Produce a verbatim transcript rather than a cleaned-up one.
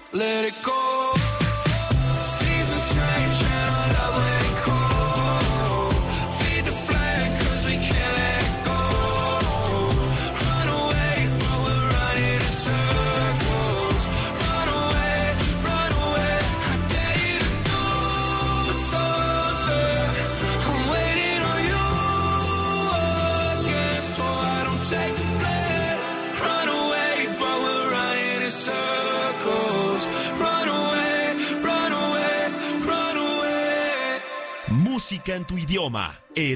let it go. Seasons change and our love ain't cold. Feed the flame cause we can't let go. Run away but we're running in circles. Run away, run away, I dare you to do something. I'm waiting on you again so I don't take the blame. Run away but we're running in circles. Run away, run away, run away. Música en tu idioma. Heraldo